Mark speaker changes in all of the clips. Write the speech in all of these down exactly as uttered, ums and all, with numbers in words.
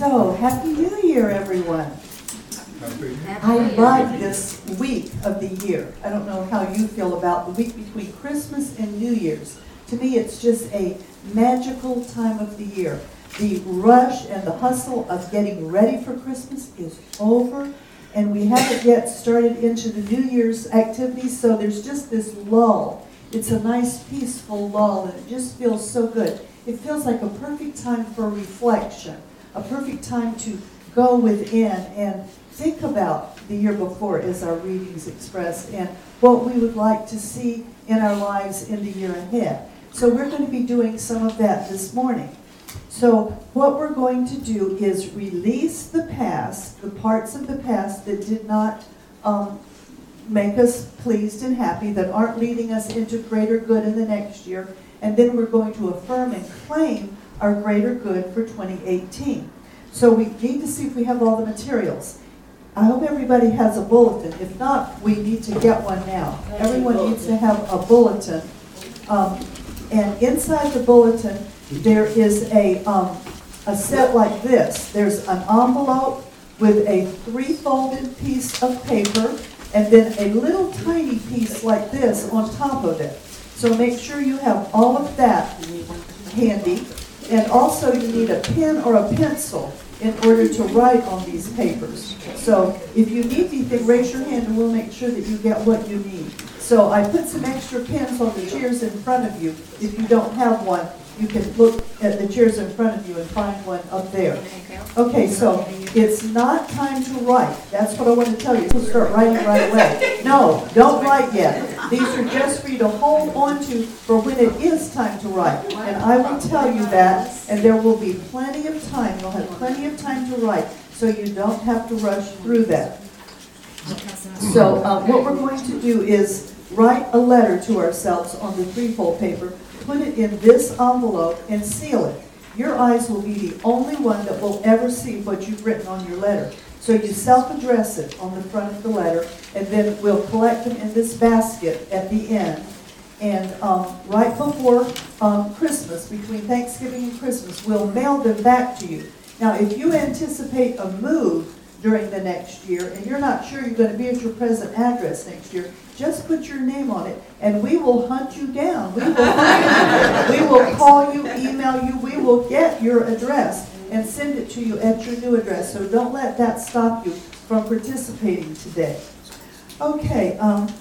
Speaker 1: So, Happy New Year, everyone. I love this week of the year. I don't know how you feel about the week between Christmas and New Year's. To me, it's just a magical time of the year. The rush and the hustle of getting ready for Christmas is over, and we haven't yet started into the New Year's activities, so there's just this lull. It's a nice, peaceful lull, and it just feels so good. It feels like a perfect time for reflection, a perfect time to go within and think about the year before, as our readings express, and what we would like to see in our lives in the year ahead. So we're going to be doing some of that this morning. So what we're going to do is release the past, the parts of the past that did not um, make us pleased and happy, that aren't leading us into greater good in the next year, and then we're going to affirm and claim our greater good for twenty eighteen. So we need to see if we have all the materials. I hope everybody has a bulletin. If not, we need to get one now. Everyone needs to have a bulletin. Um, and inside the bulletin, there is a, um, a set like this. There's an envelope with a three-folded piece of paper, and then a little tiny piece like this on top of it. So make sure you have all of that handy. And also you need a pen or a pencil in order to write on these papers. So if you need anything, raise your hand and we'll make sure that you get what you need. So I put some extra pens on the chairs in front of you. If you don't have one, you can look at the chairs in front of you and find one up there. Okay, so it's not time to write. That's what I want to tell you. You'll start writing right away. No, don't write yet. These are just for you to hold on to for when it is time to write. And I will tell you that, and there will be plenty of time. You'll have plenty of time to write, so you don't have to rush through that. So uh, what we're going to do is write a letter to ourselves on the three-fold paper, put it in this envelope, and seal it. Your eyes will be the only one that will ever see what you've written on your letter. So you self-address it on the front of the letter, and then we'll collect them in this basket at the end. And um, right before um, Christmas, between Thanksgiving and Christmas, we'll mail them back to you. Now, if you anticipate a move during the next year, and you're not sure you're going to be at your present address next year, just put your name on it, and we will hunt you down. We will find you. We will call you, email you. We will get your address and send it to you at your new address. So don't let that stop you from participating today. Okay, um,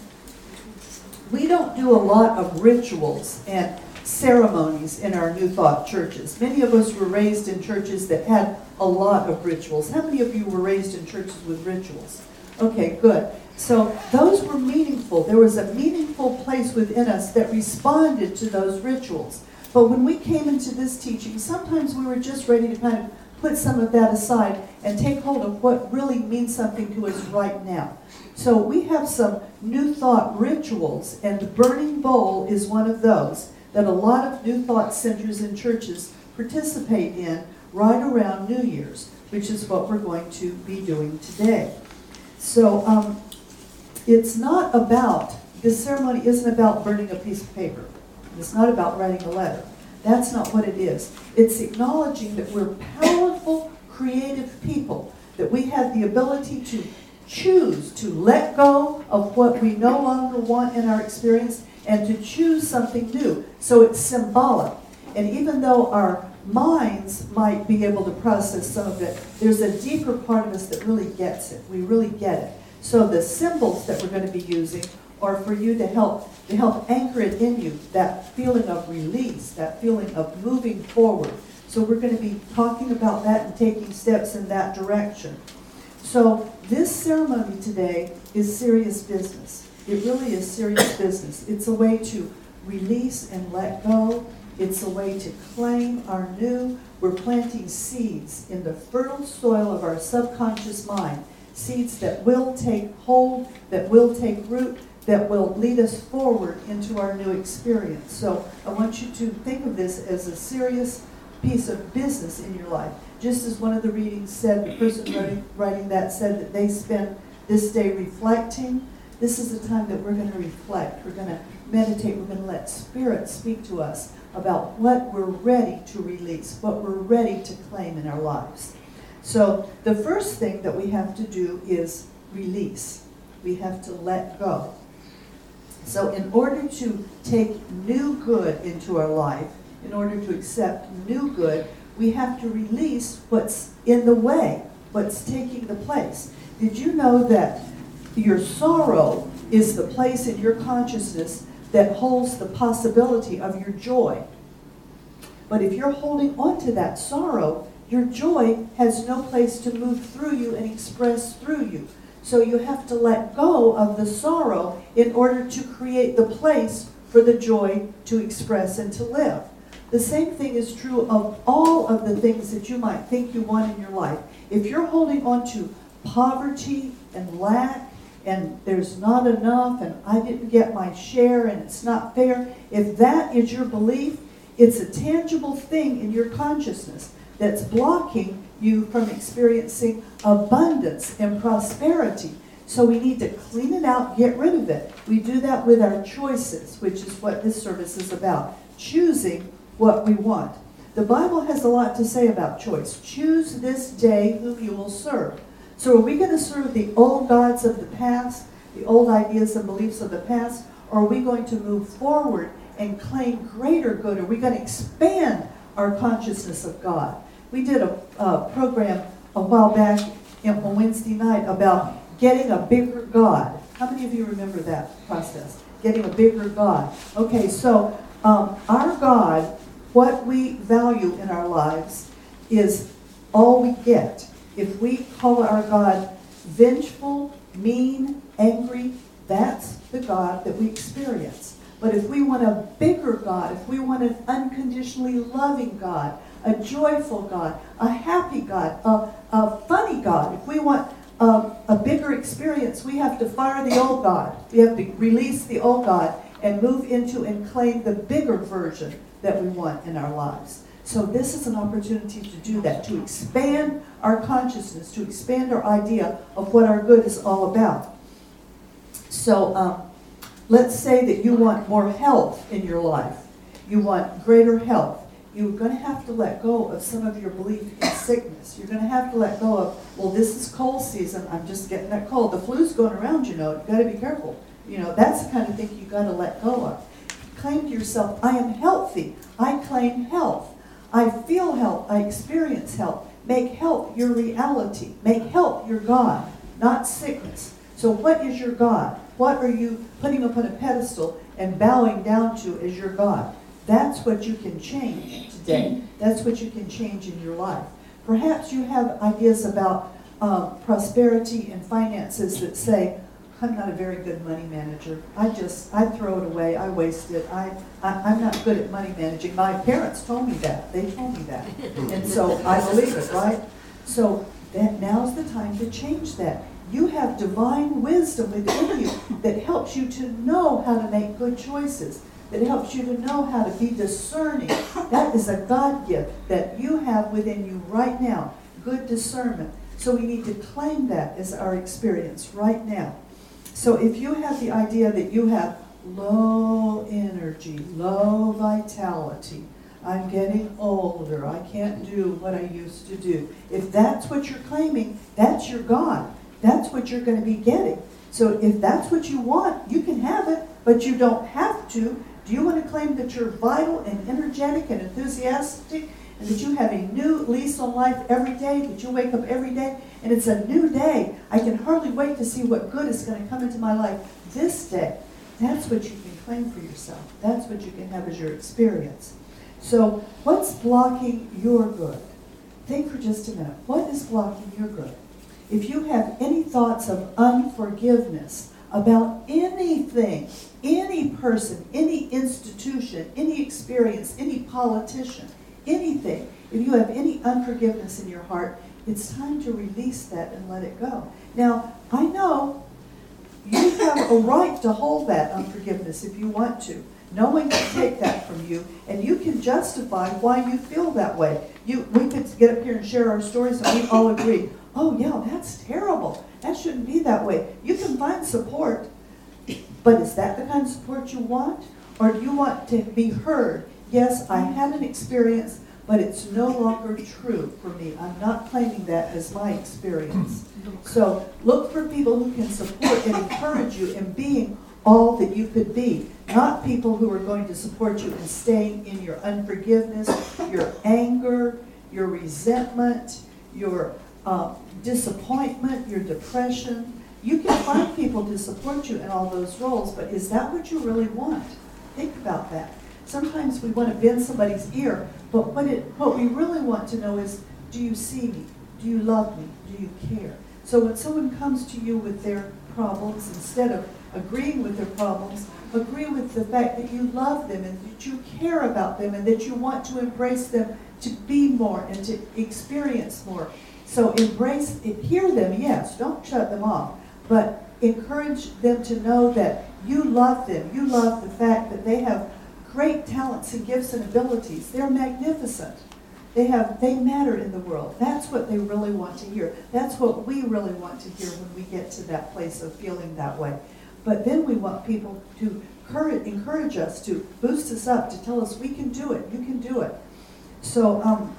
Speaker 1: we don't do a lot of rituals and ceremonies in our New Thought churches. Many of us were raised in churches that had a lot of rituals. How many of you were raised in churches with rituals? Okay, good. So those were meaningful. There was a meaningful place within us that responded to those rituals. But when we came into this teaching, sometimes we were just ready to kind of put some of that aside and take hold of what really means something to us right now. So we have some New Thought rituals, and the burning bowl is one of those that a lot of New Thought centers and churches participate in right around New Year's, which is what we're going to be doing today. So um, it's not about, this ceremony isn't about burning a piece of paper. It's not about writing a letter. That's not what it is. It's acknowledging that we're powerful, creative people, that we have the ability to choose to let go of what we no longer want in our experience and to choose something new. So it's symbolic. And even though our minds might be able to process some of it, there's a deeper part of us that really gets it. We really get it. So the symbols that we're going to be using are for you to help to help anchor it in you, that feeling of release, that feeling of moving forward. So we're going to be talking about that and taking steps in that direction. So this ceremony today is serious business. It really is serious business. It's a way to release and let go. It's a way to claim our new. We're planting seeds in the fertile soil of our subconscious mind. Seeds that will take hold, that will take root, that will lead us forward into our new experience. So I want you to think of this as a serious piece of business in your life. Just as one of the readings said, the person writing, writing that said that they spend this day reflecting. This is the time that we're going to reflect. We're going to meditate. We're going to let Spirit speak to us about what we're ready to release, what we're ready to claim in our lives. So the first thing that we have to do is release. We have to let go. So in order to take new good into our life, in order to accept new good, we have to release what's in the way, what's taking the place. Did you know that your sorrow is the place in your consciousness that holds the possibility of your joy? But if you're holding on to that sorrow, your joy has no place to move through you and express through you. So you have to let go of the sorrow in order to create the place for the joy to express and to live. The same thing is true of all of the things that you might think you want in your life. If you're holding on to poverty and lack, and there's not enough, and I didn't get my share, and it's not fair, if that is your belief, it's a tangible thing in your consciousness that's blocking you from experiencing abundance and prosperity. So we need to clean it out, get rid of it. We do that with our choices, which is what this service is about. Choosing what we want. The Bible has a lot to say about choice. Choose this day whom you will serve. So are we going to serve the old gods of the past, the old ideas and beliefs of the past, or are we going to move forward and claim greater good? Are we going to expand our consciousness of God? We did a, a program a while back on Wednesday night about getting a bigger God. How many of you remember that process? Getting a bigger God. Okay, so um, our God, what we value in our lives is all we get. If we call our God vengeful, mean, angry, that's the God that we experience. But if we want a bigger God, if we want an unconditionally loving God, a joyful God, a happy God, a, a funny God, if we want a, a bigger experience, we have to fire the old God. We have to release the old God and move into and claim the bigger version that we want in our lives. So this is an opportunity to do that, to expand our consciousness, to expand our idea of what our good is all about. So um, let's say that you want more health in your life. You want greater health. You're going to have to let go of some of your belief in sickness. You're going to have to let go of, well, this is cold season. I'm just getting that cold. The flu's going around, you know. You've got to be careful. You know, that's the kind of thing you've got to let go of. Claim to yourself, I am healthy. I claim health. I feel health. I experience health. Make health your reality. Make health your God, not sickness. So what is your God? What are you putting up on a pedestal and bowing down to as your God? That's what you can change today. That's what you can change in your life. Perhaps you have ideas about um, prosperity and finances that say, I'm not a very good money manager. I just, I throw it away. I waste it. I, I, I'm not good at money managing. My parents told me that. They told me that. And so I believe it, right? So that now's the time to change that. You have divine wisdom within you that helps you to know how to make good choices, that helps you to know how to be discerning. That is a God gift that you have within you right now, good discernment. So we need to claim that as our experience right now. So if you have the idea that you have low energy, low vitality, I'm getting older, I can't do what I used to do. If that's what you're claiming, that's your God. That's what you're going to be getting. So if that's what you want, you can have it, but you don't have to. Do you want to claim that you're vital and energetic and enthusiastic and that you have a new lease on life every day, that you wake up every day and it's a new day? I can hardly wait to see what good is going to come into my life this day. That's what you can claim for yourself. That's what you can have as your experience. So what's blocking your good? Think for just a minute. What is blocking your good? If you have any thoughts of unforgiveness about anything, any person, any institution, any experience, any politician, anything, if you have any unforgiveness in your heart, it's time to release that and let it go. Now, I know you have a right to hold that unforgiveness if you want to. No one can take that from you, and you can justify why you feel that way. You, we could get up here and share our stories, and we all agree, oh yeah, that's terrible. That shouldn't be that way. You can find support, but is that the kind of support you want? Or do you want to be heard? Yes, I had an experience, but it's no longer true for me. I'm not claiming that as my experience. So look for people who can support and encourage you in being all that you could be, not people who are going to support you in staying in your unforgiveness, your anger, your resentment, your uh, disappointment, your depression. You can find people to support you in all those roles, but is that what you really want? Think about that. Sometimes we want to bend somebody's ear, but what, it, what we really want to know is, do you see me? Do you love me? Do you care? So when someone comes to you with their problems, instead of agreeing with their problems, agree with the fact that you love them and that you care about them and that you want to embrace them to be more and to experience more. So embrace it, hear them, yes, don't shut them off, but encourage them to know that you love them. You love the fact that they have great talents and gifts and abilities. They're magnificent. They have, they matter in the world. That's what they really want to hear. That's what we really want to hear when we get to that place of feeling that way. But then we want people to encourage, encourage us, to boost us up, to tell us we can do it, you can do it. So um,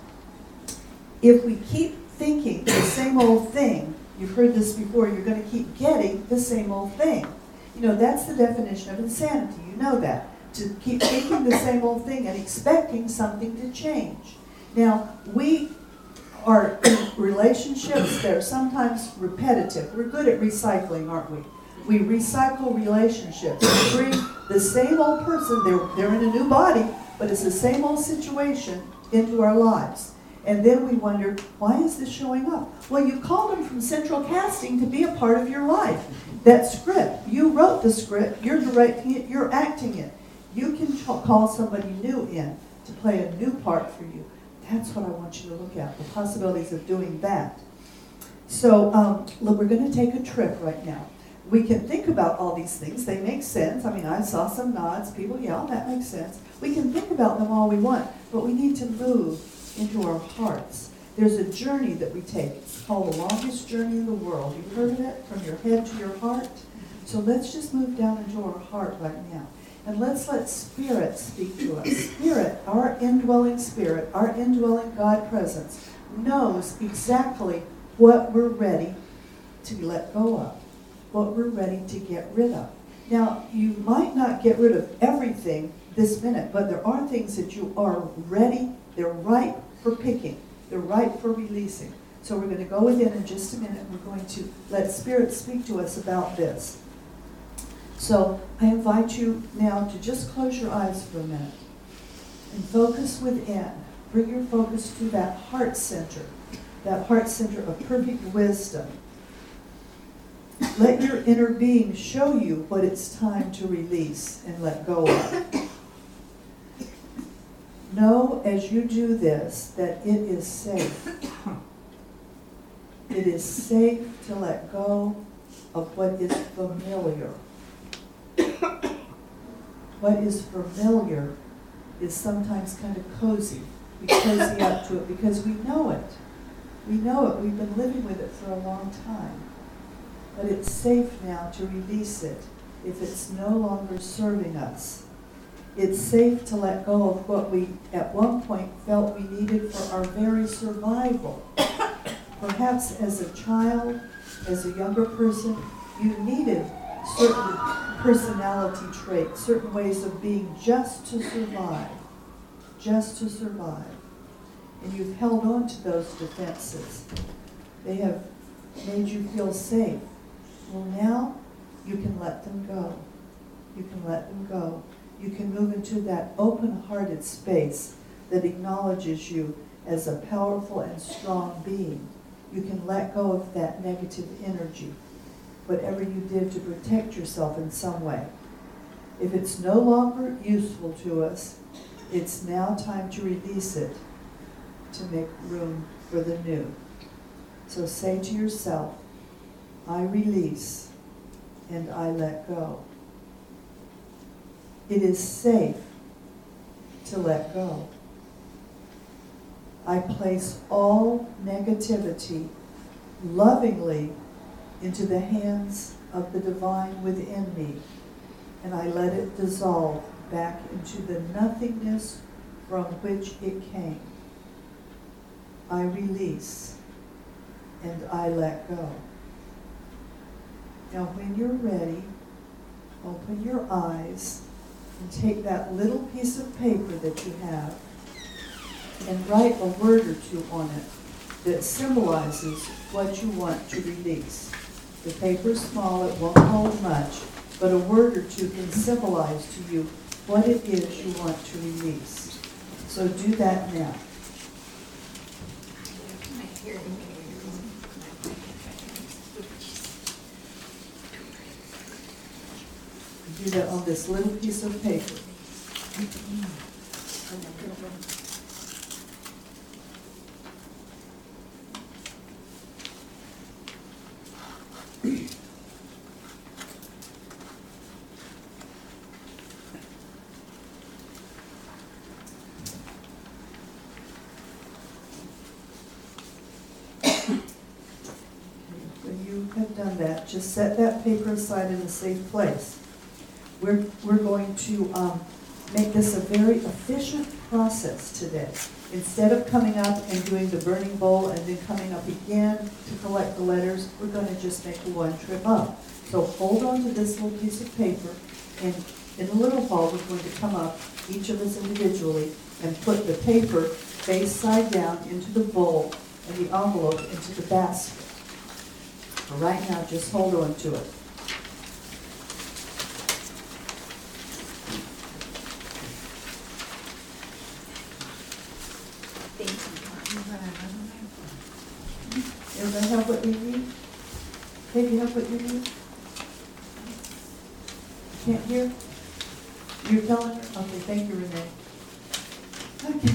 Speaker 1: if we keep thinking the same old thing, you've heard this before, you're going to keep getting the same old thing. You know, that's the definition of insanity. You know that. To keep thinking the same old thing and expecting something to change. Now, we are in relationships that are sometimes repetitive. We're good at recycling, aren't we? We recycle relationships. We bring the same old person, they're, they're in a new body, but it's the same old situation into our lives. And then we wonder, why is this showing up? Well, you called them from central casting to be a part of your life. That script, you wrote the script, you're directing it, you're acting it. You can call somebody new in to play a new part for you. That's what I want you to look at, the possibilities of doing that. So, um, look, we're going to take a trip right now. We can think about all these things. They make sense. I mean, I saw some nods. People, yeah, that makes sense. We can think about them all we want, but we need to move into our hearts. There's a journey that we take. It's called the longest journey in the world. You've heard of it? From your head to your heart? So let's just move down into our heart right now. And let's let Spirit speak to us. Spirit, our indwelling Spirit, our indwelling God presence, knows exactly what we're ready to let go of, what we're ready to get rid of. Now, you might not get rid of everything this minute, but there are things that you are ready, they're ripe for picking, they're ripe for releasing. So we're going to go within in just a minute. We're going to let Spirit speak to us about this. So I invite you now to just close your eyes for a minute and focus within. Bring your focus to that heart center, that heart center of perfect wisdom. Let your inner being show you what it's time to release and let go of. Know as you do this that it is safe. It is safe to let go of what is familiar. What is familiar is sometimes kind of cozy. We cozy up to it because we know it. We know it. We've been living with it for a long time. But it's safe now to release it if it's no longer serving us. It's safe to let go of what we at one point felt we needed for our very survival. Perhaps as a child, as a younger person, you needed certain personality traits, certain ways of being just to survive, just to survive. And you've held on to those defenses. They have made you feel safe. Well, now you can let them go. You can let them go. You can move into that open-hearted space that acknowledges you as a powerful and strong being. You can let go of that negative energy, whatever you did to protect yourself in some way. If it's no longer useful to us, it's now time to release it to make room for the new. So say to yourself, I release and I let go. It is safe to let go. I place all negativity lovingly into the hands of the divine within me, and I let it dissolve back into the nothingness from which it came. I release, and I let go. Now when you're ready, open your eyes and take that little piece of paper that you have and write a word or two on it that symbolizes what you want to release. The paper's small, it won't hold much, but a word or two can symbolize to you what it is you want to release. So do that now. Do that on this little piece of paper. When you have done that, just set that paper aside in a safe place. We're, we're going to um, make this a very efficient process today. Instead of coming up and doing the burning bowl and then coming up again to collect the letters, we're going to just make one trip up. So hold on to this little piece of paper, and in the little ball, we're going to come up, each of us individually, and put the paper face side down into the bowl and the envelope into the basket. For right now, just hold on to it. Everybody have what you need? Baby, have what you need? Can't hear? You're telling her? Okay, thank you, Renee. Okay.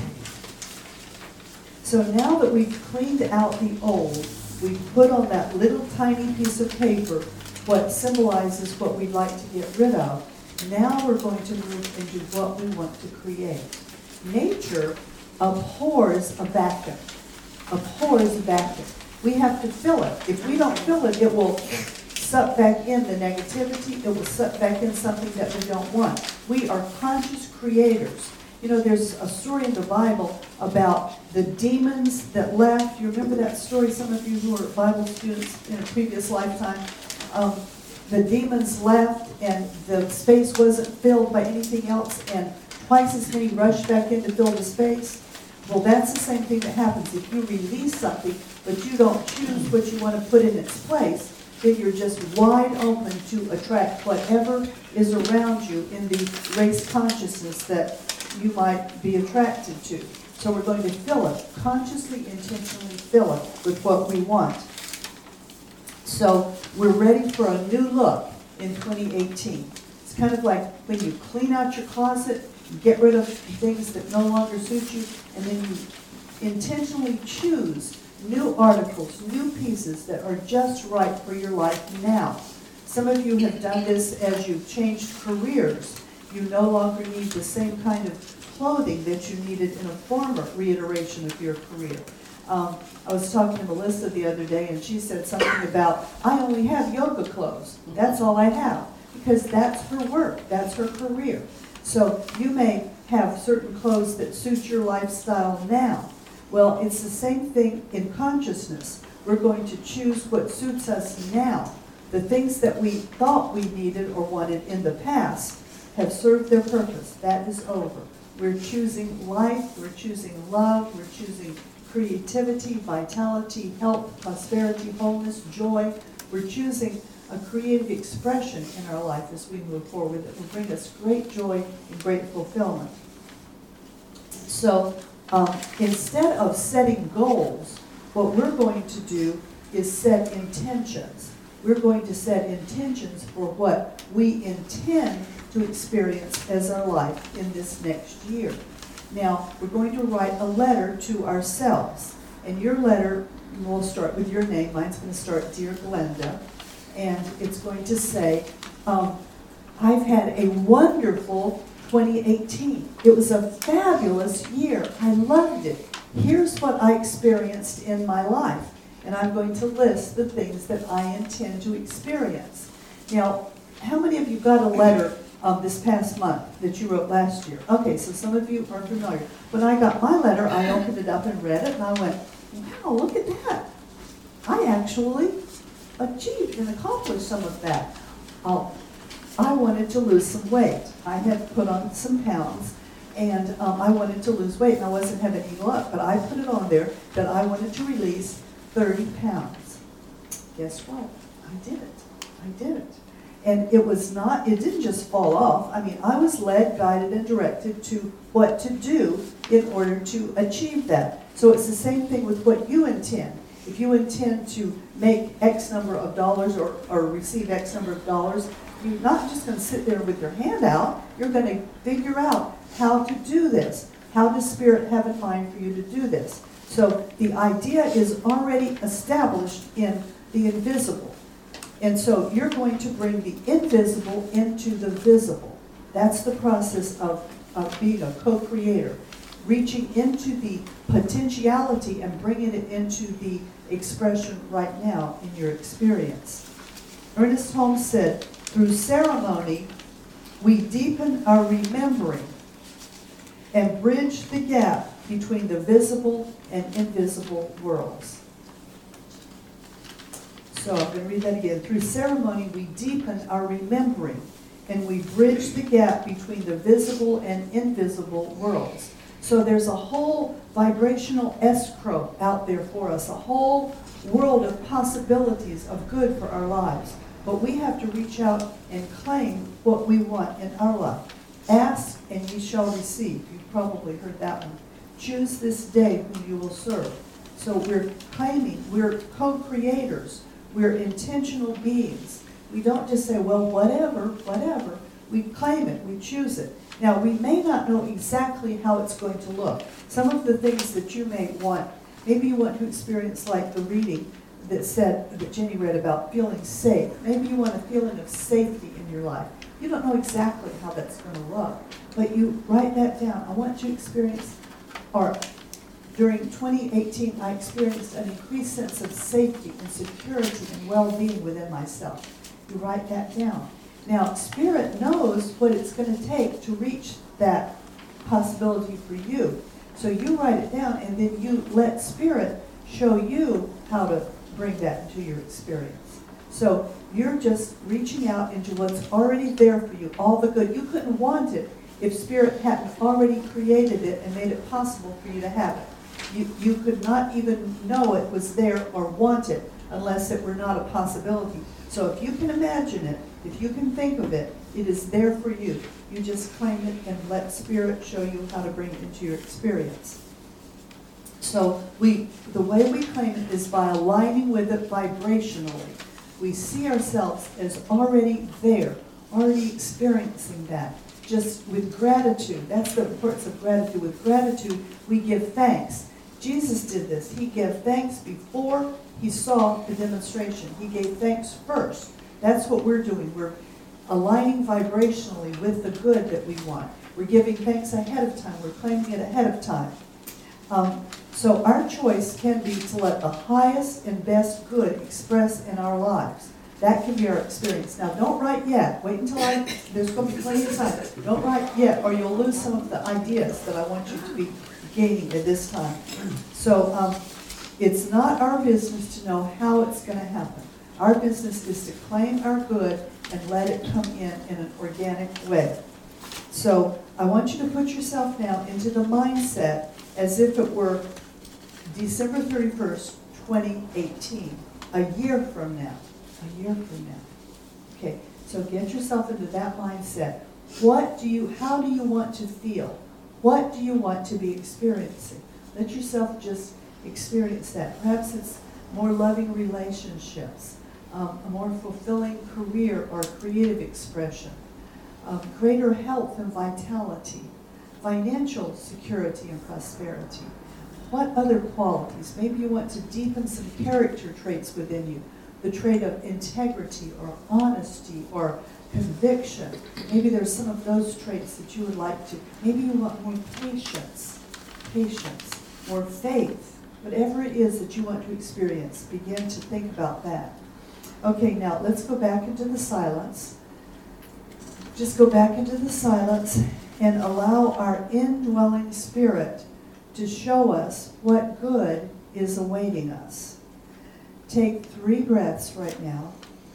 Speaker 1: So now that we've cleaned out the old, we put on that little tiny piece of paper what symbolizes what we'd like to get rid of. Now we're going to move into what we want to create. Nature abhors a vacuum. Abhors a vacuum. We have to fill it. If we don't fill it, it will suck back in the negativity. It will suck back in something that we don't want. We are conscious creators. You know, there's a story in the Bible about the demons that left. You remember that story, some of you who were Bible students in a previous lifetime? Um, the demons left and the space wasn't filled by anything else, and twice as many rushed back in to fill the space. Well, that's the same thing that happens. If you release something, but you don't choose what you want to put in its place, then you're just wide open to attract whatever is around you in the race consciousness that you might be attracted to. So we're going to fill it, consciously, intentionally fill it with what we want. So we're ready for a new look in twenty eighteen. It's kind of like when you clean out your closet, you get rid of things that no longer suit you, and then you intentionally choose new articles, new pieces that are just right for your life now. Some of you have done this as you've changed careers. You no longer need the same kind of clothing that you needed in a former reiteration of your career. Um, I was talking to Melissa the other day, and she said something about, I only have yoga clothes. That's all I have, because that's her work. That's her career. So you may have certain clothes that suit your lifestyle now. Well, it's the same thing in consciousness. We're going to choose what suits us now. The things that we thought we needed or wanted in the past have served their purpose. That is over. We're choosing life, we're choosing love, we're choosing creativity, vitality, health, prosperity, wholeness, joy. We're choosing a creative expression in our life as we move forward that will bring us great joy and great fulfillment. So um, instead of setting goals, what we're going to do is set intentions. We're going to set intentions for what we intend to experience as our life in this next year. Now, we're going to write a letter to ourselves. And your letter will start with your name. Mine's going to start, Dear Glenda. And it's going to say, um, I've had a wonderful twenty eighteen. It was a fabulous year. I loved it. Here's what I experienced in my life. And I'm going to list the things that I intend to experience. Now, how many of you got a letter um, this past month that you wrote last year? Okay, so some of you are familiar. When I got my letter, I opened it up and read it, and I went, wow, look at that. I actually achieved and accomplished some of that. Um, I wanted to lose some weight. I had put on some pounds, and um, I wanted to lose weight, and I wasn't having any luck, but I put it on there that I wanted to release thirty pounds. Guess what? I did it. I did it. And it was not, it didn't just fall off. I mean, I was led, guided, and directed to what to do in order to achieve that. So it's the same thing with what you intend. If you intend to make X number of dollars or, or receive X number of dollars, you're not just going to sit there with your hand out. You're going to figure out how to do this. How does Spirit have in mind for you to do this? So the idea is already established in the invisible. And so you're going to bring the invisible into the visible. That's the process of, of being a co-creator. Reaching into the potentiality and bringing it into the expression right now in your experience. Ernest Holmes said, through ceremony, we deepen our remembering and bridge the gap between the visible and invisible worlds. So I'm going to read that again. Through ceremony, we deepen our remembering and we bridge the gap between the visible and invisible worlds. So there's a whole vibrational escrow out there for us, a whole world of possibilities of good for our lives. But we have to reach out and claim what we want in our life. Ask and ye shall receive. You've probably heard that one. Choose this day whom you will serve. So we're claiming, we're co-creators. We're intentional beings. We don't just say, well, whatever, whatever. We claim it, we choose it. Now, we may not know exactly how it's going to look. Some of the things that you may want, maybe you want to experience like the reading that said, that Jenny read about feeling safe. Maybe you want a feeling of safety in your life. You don't know exactly how that's going to look, but you write that down. I want you to experience, or during twenty eighteen, I experienced an increased sense of safety and security and well-being within myself. You write that down. Now, Spirit knows what it's going to take to reach that possibility for you. So you write it down, and then you let Spirit show you how to bring that into your experience. So you're just reaching out into what's already there for you, all the good. You couldn't want it if Spirit hadn't already created it and made it possible for you to have it. You, you could not even know it was there or want it unless it were not a possibility. So if you can imagine it, if you can think of it, it is there for you. You just claim it and let Spirit show you how to bring it into your experience. So we, the way we claim it is by aligning with it vibrationally. We see ourselves as already there, already experiencing that, just with gratitude. That's the importance of gratitude. With gratitude, we give thanks. Jesus did this. He gave thanks before he saw the demonstration. He gave thanks first. That's what we're doing. We're aligning vibrationally with the good that we want. We're giving thanks ahead of time. We're claiming it ahead of time. Um, so our choice can be to let the highest and best good express in our lives. That can be our experience. Now, don't write yet. Wait until I, there's going to be plenty of time. Don't write yet, or you'll lose some of the ideas that I want you to be gaining at this time. So um, it's not our business to know how it's going to happen. Our business is to claim our good and let it come in in an organic way. So I want you to put yourself now into the mindset as if it were December thirty-first, twenty eighteen, a year from now. A year from now. Okay, so get yourself into that mindset. What do you, how do you want to feel? What do you want to be experiencing? Let yourself just experience that. Perhaps it's more loving relationships, um, a more fulfilling career or creative expression, um, greater health and vitality, financial security and prosperity. What other qualities? Maybe you want to deepen some character traits within you. The trait of integrity or honesty or conviction. Maybe there's some of those traits that you would like to. Maybe you want more patience, patience, more faith. Whatever it is that you want to experience, begin to think about that. Okay, now let's go back into the silence. Just go back into the silence and allow our indwelling Spirit to show us what good is awaiting us. Take three breaths right now.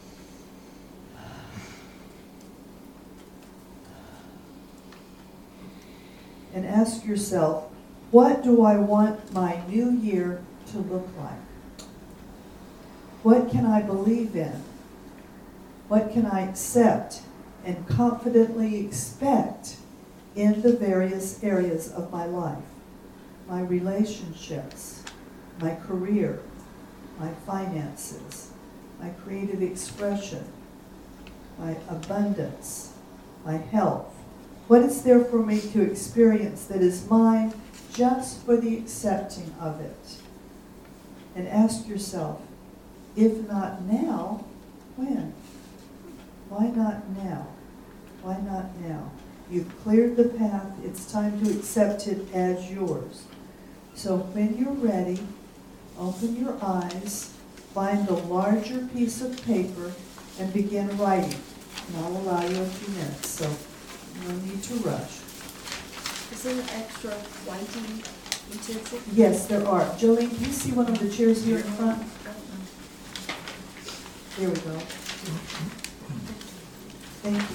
Speaker 1: And ask yourself, what do I want my new year to look like? What can I believe in? What can I accept and confidently expect in the various areas of my life? My relationships, my career, my finances, my creative expression, my abundance, my health. What is there for me to experience that is mine just for the accepting of it? And ask yourself, if not now, when? Why not now? Why not now? You've cleared the path. It's time to accept it as yours. So when you're ready, open your eyes, find the larger piece of paper, and begin writing. And I'll allow you a few minutes, so no need to rush.
Speaker 2: Is there an extra writing utensil?
Speaker 1: Yes, there are. Jolene, do you see one of the chairs here in front? There we go. Thank you.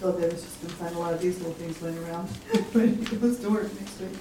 Speaker 1: So Dennis just gonna find a lot of these little things laying around when he goes to work next week.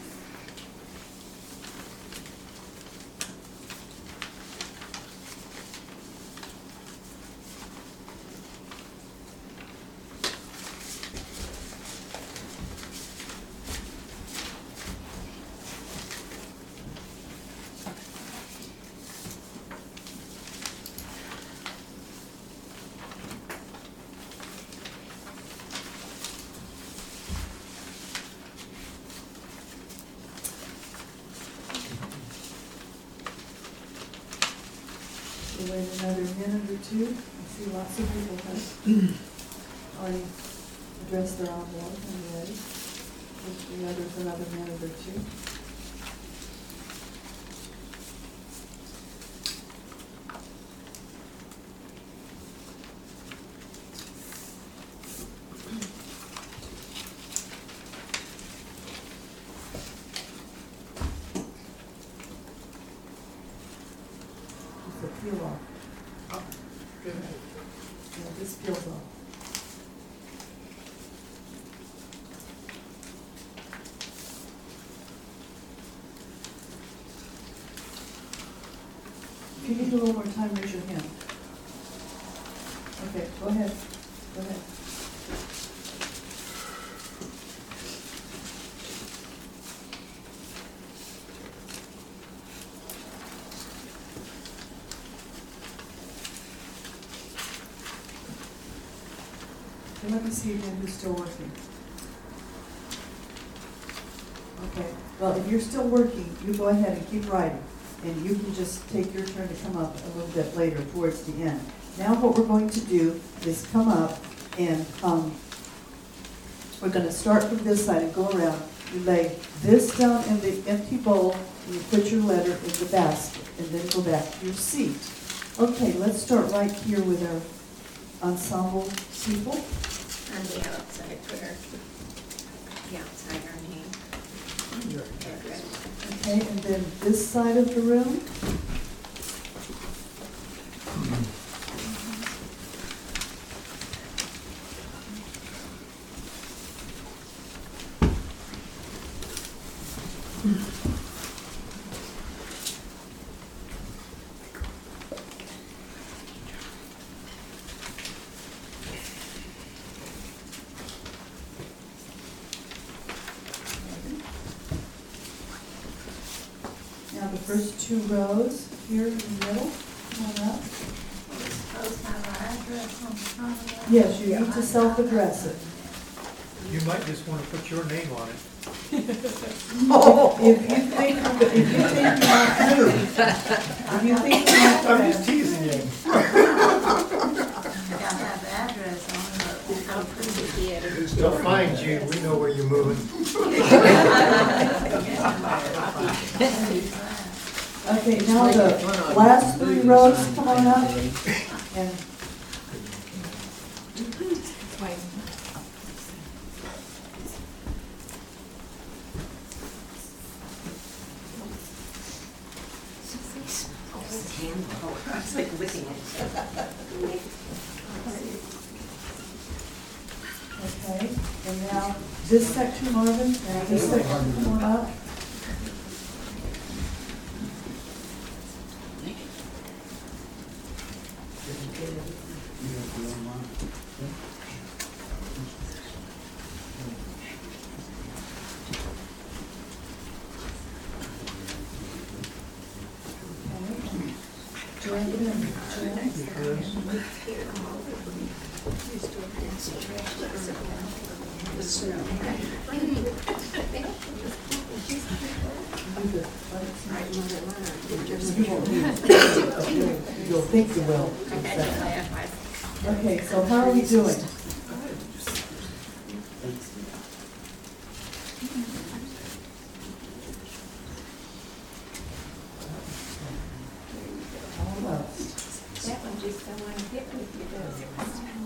Speaker 1: We'll wait another minute or two. I see lots of people have already addressed their envelope and ready. Give the others another minute or two. Just a peel off. Yeah, this peels off. If you need a little more time, raise your hand. Okay, go ahead. Go ahead. Okay, let me see again who's still working. Okay, well, if you're still working, you go ahead and keep writing. And you can just take your turn to come up a little bit later towards the end. Now what we're going to do is come up and um, we're going to start from this side and go around. You lay this down in the empty bowl and you put your letter in the basket and then go back to your seat. Okay, let's start right here with our ensemble people.
Speaker 3: On the outside, put our, the outside our name.
Speaker 1: Okay, and then this side of the room. Now the first two rows here in the middle, come on up.
Speaker 3: Supposed to have our address on the front of it.
Speaker 1: Yes, you need to self-address it.
Speaker 4: You might just want to put your name on it.
Speaker 1: Oh, if you think, if you think you're not moved, if you think you're not
Speaker 4: I'm just
Speaker 1: moved,
Speaker 4: teasing you.
Speaker 3: I gotta have the address on it, but how pretty it is.
Speaker 4: They'll find you, we know where you're moving.
Speaker 1: okay, now the last three rows, come on up, and
Speaker 3: I was like licking it.
Speaker 1: okay, and now this section, Marvin, now this section, come on up. You'll think you will. Okay, so how are we doing? Almost.
Speaker 3: That one just don't want to hit with you, does it?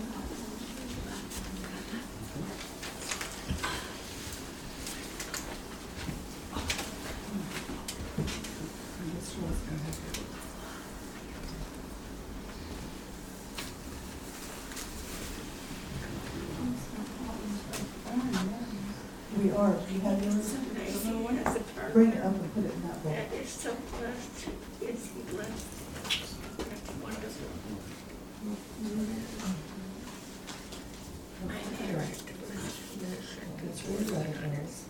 Speaker 1: This one's gonna have to- Or you have yours? Bring it up and put it in that bowl.
Speaker 3: Is so blessed. Is he blessed? That's wonderful. My parents.
Speaker 1: It's really what it is.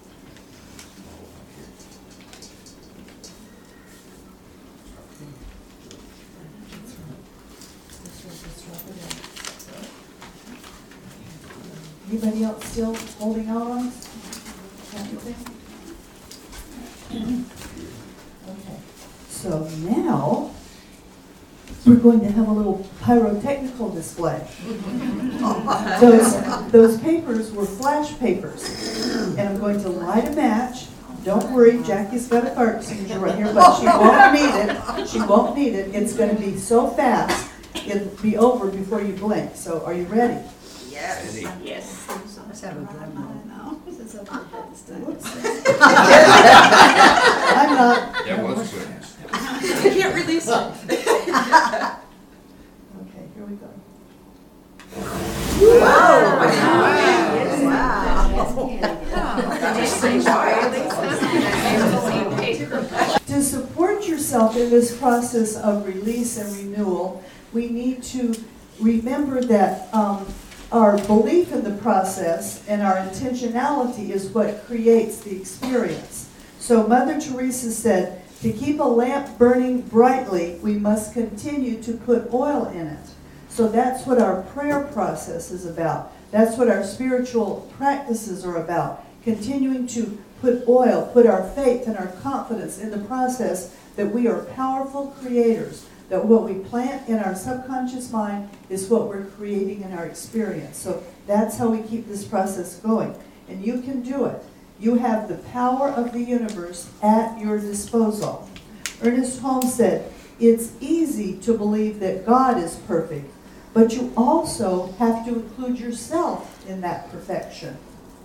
Speaker 1: Anybody else still holding out on us? Anything? Okay, so now we're going to have a little pyrotechnical display. Those, those papers were flash papers, and I'm going to light a match. Don't worry, Jackie's got a fire extinguisher right here, but she won't need it. She won't need it. It's going to be so fast, it'll be over before you blink. So are you ready?
Speaker 3: Yes. Yes.
Speaker 2: Let's have a good one. Since I've heard that this time.
Speaker 1: I'm not.
Speaker 5: That was good.
Speaker 2: I can't release it.
Speaker 1: Okay, here we go. To support yourself in this process of release and renewal, we need to remember that um, our belief in the process and our intentionality is what creates the experience. So Mother Teresa said, to keep a lamp burning brightly, we must continue to put oil in it. So that's what our prayer process is about. That's what our spiritual practices are about. Continuing to put oil, put our faith and our confidence in the process that we are powerful creators, that what we plant in our subconscious mind is what we're creating in our experience. So that's how we keep this process going. And you can do it. You have the power of the universe at your disposal. Ernest Holmes said, it's easy to believe that God is perfect, but you also have to include yourself in that perfection.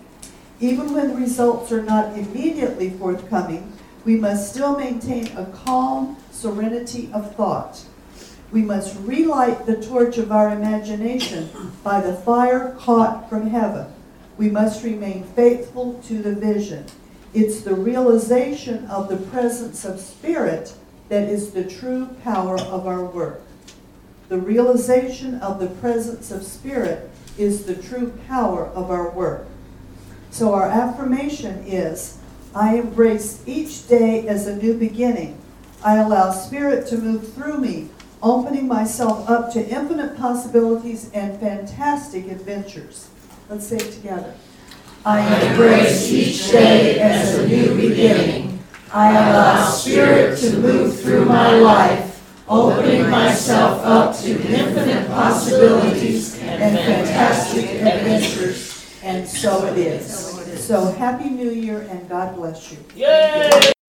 Speaker 1: Even when the results are not immediately forthcoming, we must still maintain a calm serenity of thought. We must relight the torch of our imagination by the fire caught from heaven. We must remain faithful to the vision. It's the realization of the presence of spirit that is the true power of our work. The realization of the presence of spirit is the true power of our work. So our affirmation is, I embrace each day as a new beginning. I allow spirit to move through me, opening myself up to infinite possibilities and fantastic adventures. Let's say it together. I embrace each day as a new beginning. I allow spirit to move through my life, opening myself up to infinite possibilities and fantastic adventures. And so it is. So happy New Year and God bless you.
Speaker 6: Yay!